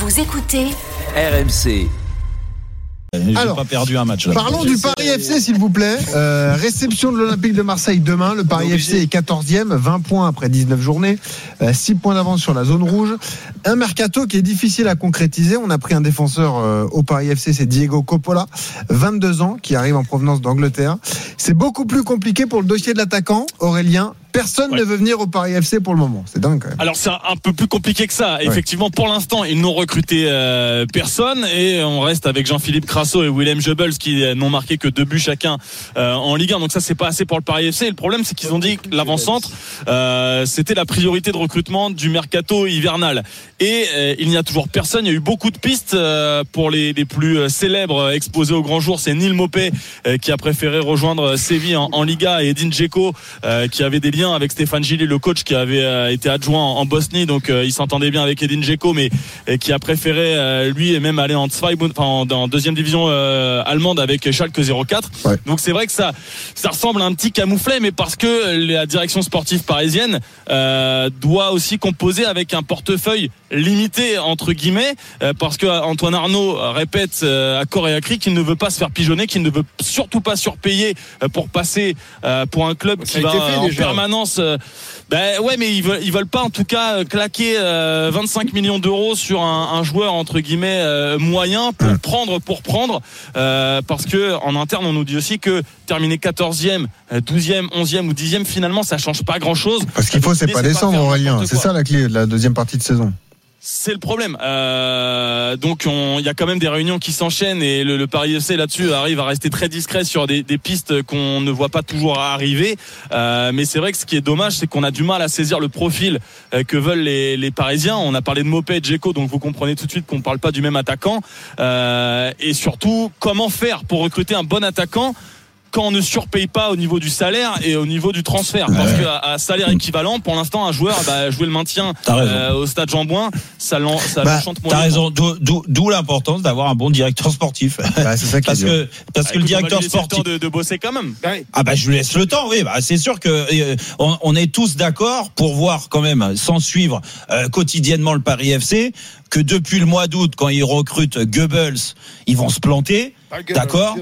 Vous écoutez RMC. Alors, pas perdu un match là. Parlons du Paris FC s'il vous plaît. Réception de l'Olympique de Marseille demain. Le Paris FC est 14e, 20 points après 19 journées, 6 points d'avance sur la zone rouge. Un mercato qui est difficile à concrétiser. On a pris un défenseur au Paris FC, c'est Diego Coppola, 22 ans, qui arrive en provenance d'Angleterre. C'est beaucoup plus compliqué pour le dossier de l'attaquant, Aurélien. Personne ne veut venir au Paris FC pour le moment. C'est dingue quand même. Alors c'est un peu plus compliqué que ça. Effectivement, pour l'instant, ils n'ont recruté personne et on reste avec Jean-Philippe Crasso et Willem Goebbels qui n'ont marqué que 2 buts chacun en Ligue 1. Donc ça, c'est pas assez pour le Paris FC. Et le problème, c'est qu'ils ont dit que l'avant-centre, c'était la priorité de recrutement du mercato hivernal. Et il n'y a toujours personne. Il y a eu beaucoup de pistes pour les plus célèbres exposés au grand jour. C'est Neil Maupay qui a préféré rejoindre Séville en Liga et Edin Dzeko qui avait des liens avec Stéphane Gillet, le coach qui avait été adjoint en Bosnie, donc il s'entendait bien avec Edin Dzeko, mais qui a préféré lui et même aller en deuxième division allemande avec Schalke 04. Ouais. Donc c'est vrai que ça ressemble à un petit camouflet, mais parce que la direction sportive parisienne doit aussi composer avec un portefeuille limité entre guillemets, parce que Antoine Arnaud répète à corps et à cri qu'il ne veut pas se faire pigeonner, qu'il ne veut surtout pas surpayer pour passer pour un club qui va en permanence. Ouais, mais ils veulent pas en tout cas claquer 25 millions d'euros sur un joueur entre guillemets moyen pour prendre parce que en interne on nous dit aussi que terminer 14e, 12e, 11e ou 10e finalement ça change pas grand chose. Parce qu'il faut c'est pas descendre Aurélien, c'est ça la clé de la deuxième partie de saison. C'est le problème. Donc il y a quand même des réunions qui s'enchaînent et le Paris FC là-dessus arrive à rester très discret sur des pistes qu'on ne voit pas toujours arriver. Mais c'est vrai que ce qui est dommage, c'est qu'on a du mal à saisir le profil que veulent les Parisiens. On a parlé de Maupay et de Dzeko, donc vous comprenez tout de suite qu'on ne parle pas du même attaquant. Et surtout, comment faire pour recruter un bon attaquant quand on ne surpaye pas au niveau du salaire et au niveau du transfert, parce qu'à salaire équivalent, pour l'instant, un joueur jouer le maintien au Stade Jean-Bouin, ça l'enchante moins. T'as raison, d'où l'importance d'avoir un bon directeur sportif. C'est ça parce que le directeur sportif de bosser quand même. Je lui laisse le temps. Oui, c'est sûr que on est tous d'accord pour voir quand même, sans suivre quotidiennement le Paris FC, que depuis le mois d'août, quand ils recrutent Goebbels, ils vont se planter. D'accord.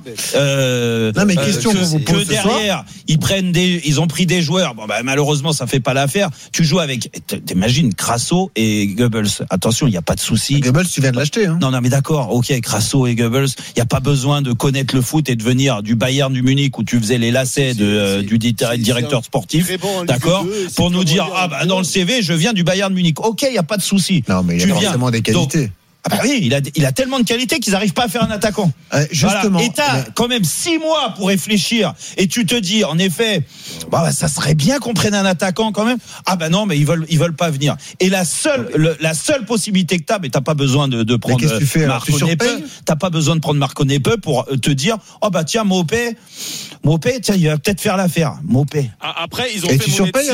Non mais question que derrière ils ont pris des joueurs. Malheureusement ça fait pas l'affaire. Tu joues avec, t'imagines Crasso et Goebbels. Attention, il y a pas de souci. Goebbels, tu viens de l'acheter. Hein. Non mais d'accord. Ok, Crasso et Goebbels. Il y a pas besoin de connaître le foot et de venir du Bayern du Munich où tu faisais les lacets du directeur sportif. Bon, d'accord. Pour nous dire dans le CV je viens du Bayern Munich. Ok, il y a pas de souci. Non mais il y a forcément des qualités. Oui, il a tellement de qualité qu'ils n'arrivent pas à faire un attaquant. Justement. Voilà. Et t'as quand même 6 mois pour réfléchir. Et tu te dis, en effet, ça serait bien qu'on prenne un attaquant quand même. Non, mais ils veulent pas venir. Et la seule possibilité que t'as pas besoin de prendre Marco Nepe. T'as pas besoin de prendre Marco Nepe pour te dire, tiens, Maupay, tiens, il va peut-être faire l'affaire. Maupay. Après, ils ont fait Monetti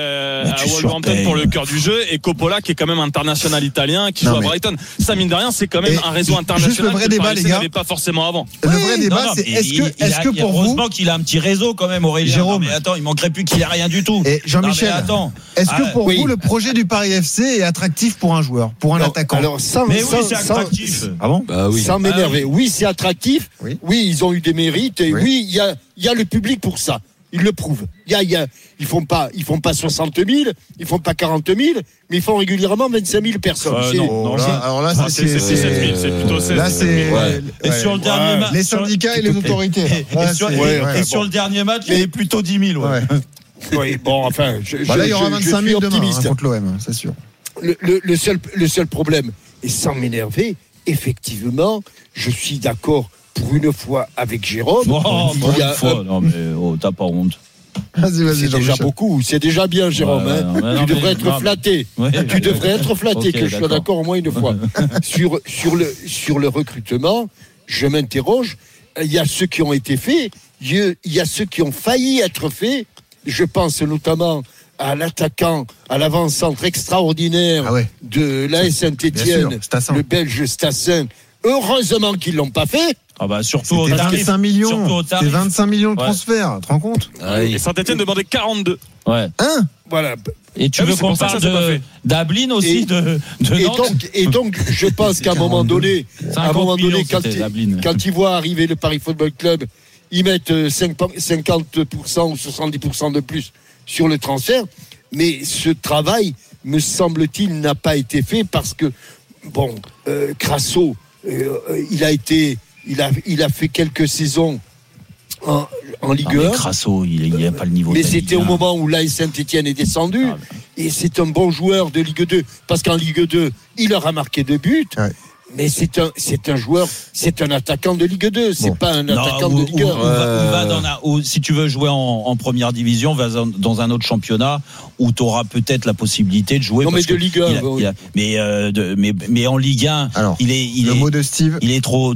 à Wolverhampton pour le cœur du jeu et Coppola qui est quand même international italien qui joue à Brighton. Ça, mine de rien, c'est quand même un réseau international. Juste le vrai débat, les gars. n'avait pas forcément avant. Le vrai débat, c'est est-ce que pour vous. Heureusement qu'il a un petit réseau quand même, Aurélien. Jérôme. Mais attends, il manquerait plus qu'il ait rien du tout. Et Jean-Michel, est-ce que pour vous, le projet du Paris FC est attractif pour un joueur, pour un attaquant? Alors, c'est attractif. Ah bon? Oui. Sans m'énerver. Oui, c'est attractif. Oui, ils ont eu des mérites. Et oui, il y a le public pour ça. Ils le prouvent. Ils font pas 60 000, ils font pas 40 000, mais ils font régulièrement 25 000 personnes. Alors là, c'est 7 000, c'est plutôt 16 000. Là, c'est et sur le dernier match, les syndicats et les autorités. Et sur le dernier match, il y avait plutôt 10 000. Oui, bon, enfin, là, il y aura 25 000 demain contre l'OM, c'est sûr. Le seul problème, et sans m'énerver, effectivement, je suis d'accord pour une fois avec Jérôme. Non mais t'as pas honte. Vas-y, c'est déjà beaucoup, c'est déjà bien, Jérôme. Tu devrais être flatté. Tu devrais être flatté que je sois d'accord au moins une fois. Sur le recrutement, je m'interroge. Il y a ceux qui ont été faits, il y a ceux qui ont failli être faits. Je pense notamment à l'attaquant, à l'avant-centre extraordinaire de l'AS Saint-Étienne, le Belge Stassin. Heureusement qu'ils l'ont pas fait. Surtout au tarif. 5 millions. C'est 25 millions de transferts. Tu te rends compte? Et Saint-Étienne demandait 42. Ouais. Voilà. Et tu veux qu'on parle d'Ablin aussi, de Nantes. Et donc, je pense qu'à un moment donné, quand ils voient arriver le Paris Football Club, ils mettent 50% ou 70% de plus sur le transfert. Mais ce travail, me semble-t-il, n'a pas été fait parce que, Crasso, il a fait quelques saisons en Ligue 1. Crasso, il n'y a pas le niveau. Mais c'était au moment où l'AS Saint-Etienne est descendu. Et c'est un bon joueur de Ligue 2. Parce qu'en Ligue 2, il leur a marqué 2 buts. Ouais. Mais c'est un joueur, c'est un attaquant de Ligue 2. C'est pas un attaquant de Ligue 1. Si tu veux jouer en première division, va dans un autre championnat où tu auras peut-être la possibilité de jouer. Non, mais de Ligue 1. Mais en Ligue 1, alors, le mot de Steve. Il est trop.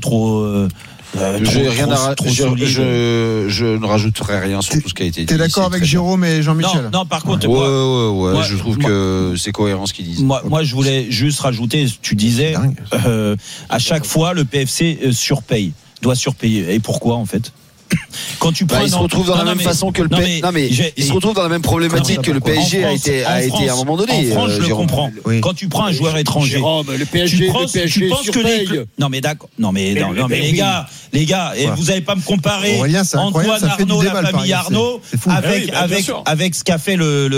Je ne rajouterai rien sur tout ce qui a été dit. T'es d'accord avec Jérôme et Jean-Michel? Non, par contre, moi, je trouve que c'est cohérent ce qu'ils disent. Moi, je voulais juste rajouter, tu disais, à chaque fois, le PFC doit surpayer. Et pourquoi, en fait? Quand tu prends il se retrouve dans la même façon que le PSG. Il se retrouve dans la même problématique que le PSG a été à un moment donné. En France, je le comprends. Oui. Quand tu prends un joueur étranger, Jérôme, le PSG penses que non mais d'accord. Non mais les gars, vous n'allez pas me comparer Antoine Arnaud, la famille Arnaud, avec ce qu'a fait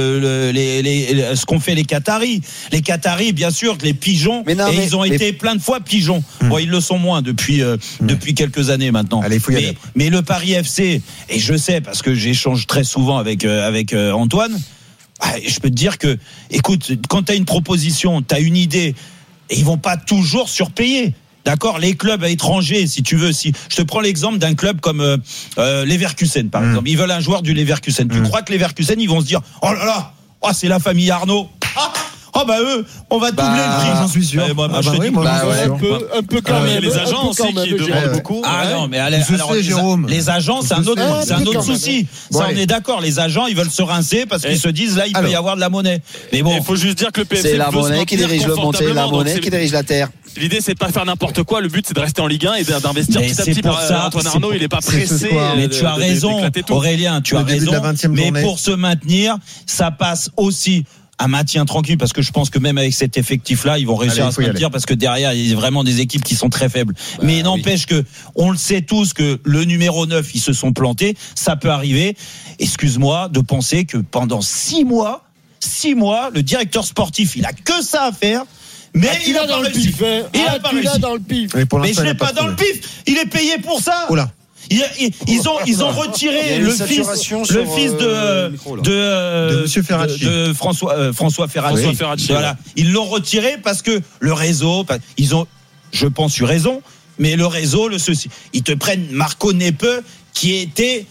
ce qu'ont fait les Qataris. Les Qataris, bien sûr, les pigeons, ils ont été plein de fois pigeons. Bon, ils le sont moins depuis quelques années maintenant. Mais le Paris FC, et je sais parce que j'échange très souvent avec Antoine, je peux te dire que, écoute, quand tu as une proposition, tu as une idée, et ils vont pas toujours surpayer. D'accord, les clubs étrangers, si tu veux, si je te prends l'exemple d'un club comme Leverkusen par exemple, ils veulent un joueur du Leverkusen. Tu crois que Leverkusen, ils vont se dire, oh là là, c'est la famille Arnaud. Eux, on va doubler le prix, j'en suis sûr. Un peu quand même. Les agents aussi qui demandent beaucoup. Non, mais alors, Jérôme. Les agents, c'est un autre souci. Ça, on est d'accord. Les agents, ils veulent se rincer parce qu'ils se disent là, il peut y avoir de la monnaie. Mais bon, il faut juste dire que le PSG, c'est la monnaie qui dirige le monté, la monnaie qui dirige la terre. L'idée, c'est de pas faire n'importe quoi. Le but, c'est de rester en Ligue 1 et d'investir petit à petit. Antoine Arnaud, il est pas pressé. Mais tu as raison, Aurélien, tu as raison. Mais pour se maintenir, ça passe aussi un maintien tranquille, parce que je pense que même avec cet effectif-là, ils vont réussir à se maintenir, parce que derrière, il y a vraiment des équipes qui sont très faibles. Mais il n'empêche que, on le sait tous, que le numéro 9, ils se sont plantés. Ça peut arriver. Excuse-moi de penser que pendant 6 mois, le directeur sportif, il a que ça à faire. Mais il a dans le pif. Il a pas réussi. Dans le pif. Mais je l'ai pas dans le pif. Il est payé pour ça. Oula. Ils ont retiré le fils de Monsieur Ferracci. de François Ferracci. Voilà. Ils l'ont retiré parce que le réseau, ils ont, je pense, eu raison, mais le réseau, ils te prennent Marco Neppe, qui était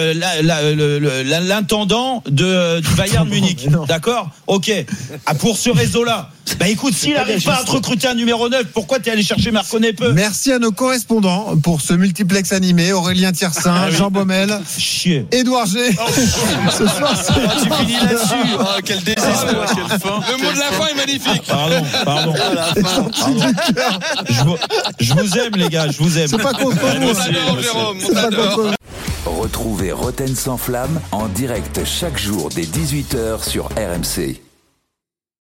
l'intendant du Bayern Munich. D'accord ? Ok. Pour ce réseau-là. Écoute, s'il n'arrive pas à te recruter un numéro 9, pourquoi tu es allé chercher Marco Neppe ? Merci à nos correspondants pour ce multiplex animé. Aurélien Tiersin, Jean Baumel, Édouard G. Ce soir, tu finis là-dessus. Quel désespoir, quelle fin. Le mot de la fin est magnifique. Pardon. Je vous aime, les gars, je vous aime. C'est pas contre vous. Retrouvez Roten sans flamme en direct chaque jour dès 18h sur RMC.